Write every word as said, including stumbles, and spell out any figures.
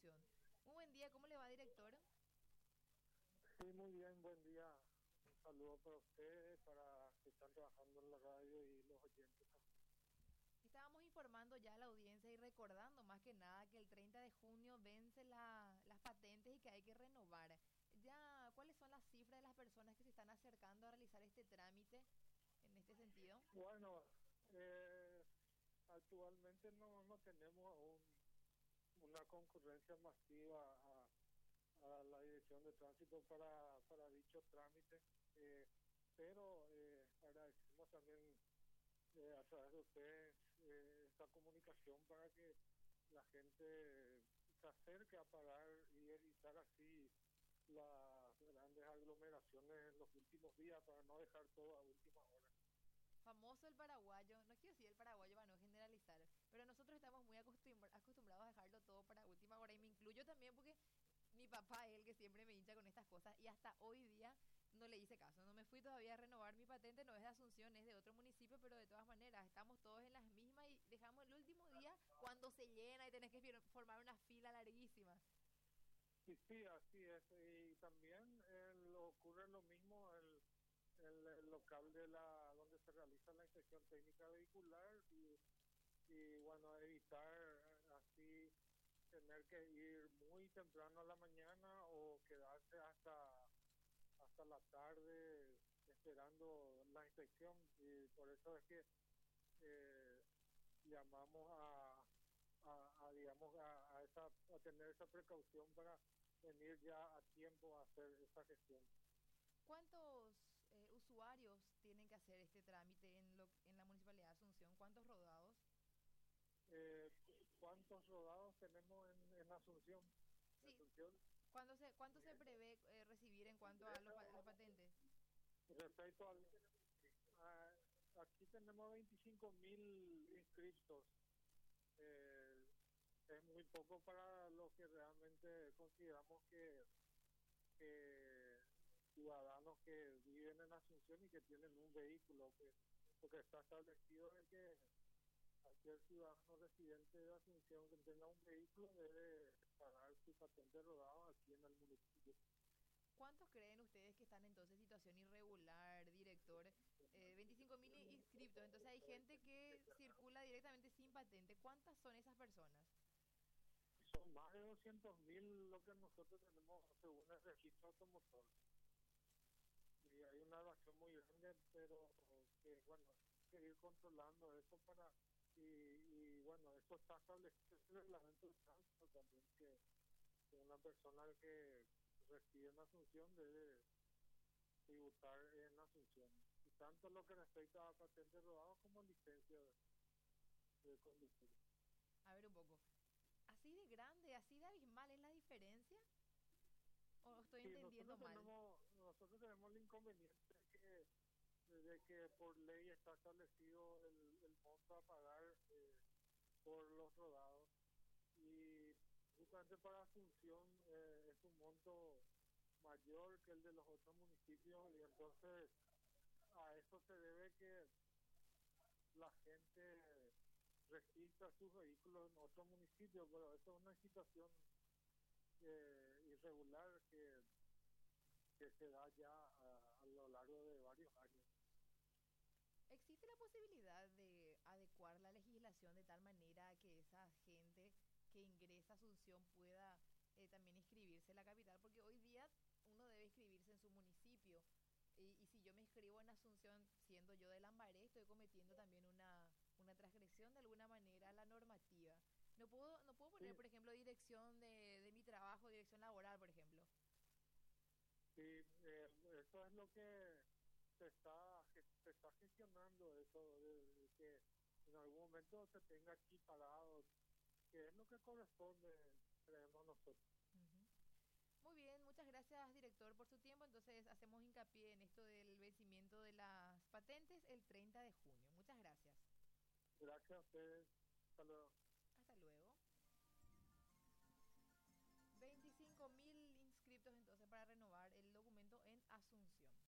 Asunción. Muy buen día, ¿cómo le va, director? Sí, muy bien, buen día. Un saludo para ustedes, para que están trabajando en la radio y los oyentes también. Estábamos informando ya a la audiencia y recordando más que nada que el treinta de junio vence la, las patentes y que hay que renovar. Ya, ¿cuáles son las cifras de las personas que se están acercando a realizar este trámite en este sentido? Bueno, eh, actualmente no, no tenemos aún una concurrencia masiva a, a la Dirección de Tránsito para, para dicho trámite, eh, pero eh, agradecemos también eh, a través de ustedes eh, esta comunicación para que la gente se acerque a pagar y evitar así las grandes aglomeraciones en los últimos días para no dejar todo a última hora. Famoso el paraguayo, no quiero decir el paraguayo para no generalizar, pero nosotros estamos muy acostumbr- acostumbrados a dejarlo todo para última hora y me incluyo también porque mi papá es el que siempre me hincha con estas cosas y hasta hoy día no le hice caso, no me fui todavía a renovar mi patente, no es de Asunción, es de otro municipio, pero de todas maneras estamos todos en las mismas y dejamos el último día cuando se llena y tenés que fir- formar una fila larguísima. Y sí, así es. Y también eh, lo- ocurre lo mismo en el, el local de la donde se realiza la inspección técnica vehicular y, y bueno, evitar eh, así tener que ir muy temprano a la mañana o quedarse hasta hasta la tarde esperando la inspección. Y por eso es que eh, llamamos a, a, a, digamos a, a, esa, a tener esa precaución para venir ya a tiempo a hacer esa gestión. ¿Cuántos eh, usuarios tienen que hacer este trámite en, lo, en la Municipalidad de Asunción? ¿Cuántos rodados? Eh, ¿Cuántos rodados tenemos en, en Asunción? En Sí, Asunción. ¿cuánto se, cuánto se prevé eh, recibir en cuanto a los, pa- las patentes? Respecto al, a, aquí tenemos veinticinco mil inscritos. Eh, es muy poco para lo que realmente consideramos que, que ciudadanos que viven en Asunción y que tienen un vehículo, que, porque está establecido de que cualquier ciudadano residente de Asunción que tenga un vehículo debe pagar su patente rodado aquí en el municipio. ¿Cuántos creen ustedes que están entonces en situación irregular, director? Eh, veinticinco mil inscriptos, entonces hay gente que circula directamente sin patente. ¿Cuántas son esas personas? Son más de doscientos mil lo que nosotros tenemos según el registro automotor. Y hay una evasión muy grande, pero que bueno, hay que ir controlando eso para, y, y bueno, eso está establecido en el reglamento de tránsito también, que, que una persona que reside en Asunción debe tributar en Asunción. Y tanto lo que respecta a patentes robados como licencia de, de conducir. A ver un poco. ¿Así de grande, así de abismal es la diferencia? ¿O estoy Sí, entendiendo nosotros mal? tenemos, nosotros tenemos el inconveniente que de que por ley está establecido el, el monto a pagar eh, por los rodados y justamente para Asunción eh, es un monto mayor que el de los otros municipios y entonces a eso se debe que la gente registra sus vehículos en otros municipios, pero eso es una situación eh, irregular que, que se da ya a, a lo largo de varios años. ¿Existe la posibilidad de adecuar la legislación de tal manera que esa gente que ingresa a Asunción pueda eh, también inscribirse en la capital? Porque hoy día uno debe inscribirse en su municipio. Y, y si yo me inscribo en Asunción, siendo yo de Lambaré, estoy cometiendo también una, una transgresión de alguna manera a la normativa. No puedo, no puedo poner, Sí, por ejemplo, dirección de, de mi trabajo, dirección laboral, por ejemplo. sí, eh, eso es lo que se está ge- se está gestionando, eso de, de que en algún momento se tenga aquí parado, que es lo que corresponde, creemos nosotros. Ujú. Muy bien, muchas gracias, director, por su tiempo. Entonces, hacemos hincapié en esto del vencimiento de las patentes el treinta de junio. Muchas gracias. Gracias a ustedes. Hasta luego. Hasta luego. Veinticinco mil inscriptos entonces para renovar el documento en Asunción.